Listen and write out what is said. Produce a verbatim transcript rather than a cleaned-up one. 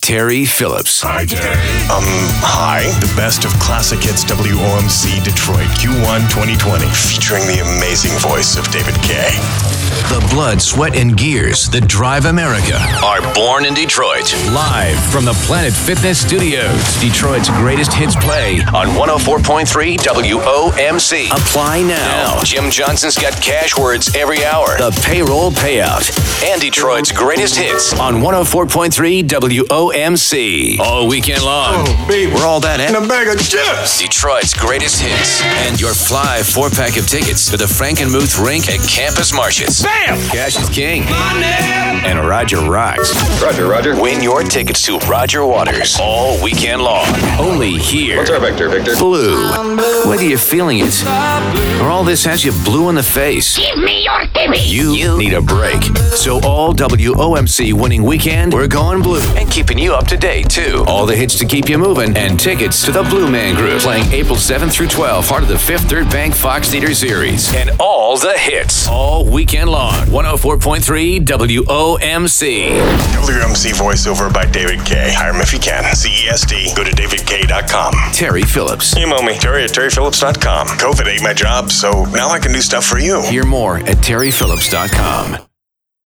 Terry Phillips. Hi, Terry. Um, hi. The best of classic hits W O M C Detroit Q one twenty twenty. Featuring the amazing voice of David Kaye. The blood, sweat, and gears that drive America are born in Detroit. Live from the Planet Fitness Studios, Detroit's greatest hits play on one oh four point three W O M C. Apply now. now. Jim Johnson's got cash words every hour. The payroll payout. And Detroit's greatest hits on one oh four point three W O M C. All weekend long. Oh, baby. We're all that, eh? And a bag of chips. Detroit's greatest hits. And your fly four-pack of tickets to the Frankenmuth Rink at Campus Martius. Bam! Cash is king. And Roger rocks. Roger, Roger. Win your tickets to Roger Waters all weekend long. Only here. What's our Victor, Victor? Blue. Whether you're feeling it or all this has you blue in the face. Give me your gimme. You, you need a break. So all W O M C winning weekend, we're going blue. And keeping you up to date, too. All the hits to keep you moving and tickets to the Blue Man Group. Playing April seventh through twelfth, part of the Fifth Third Bank Fox Theater Series. And all the hits. All weekend long. one oh four point three W O M C. W O M C voiceover by David Kaye. Hire him if you can. C E S D. Go to david kaye dot com. Terry Phillips. Email me, Terry at terry phillips dot com. COVID ate my job, so now I can do stuff for you. Hear more at terry phillips dot com.